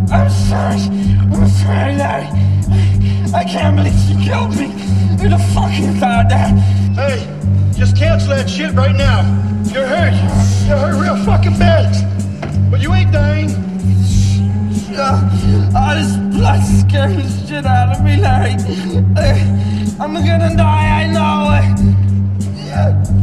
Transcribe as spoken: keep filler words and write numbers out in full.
I'm sorry. I'm sorry, Larry. I can't believe she killed me. Who the fuck is out there? Hey, just cancel that shit right now. You're hurt. You're hurt real fucking bad. But you ain't dying. Uh, all this blood scaring the shit out of me, Larry. Uh, I'm gonna die, I know it. Yeah.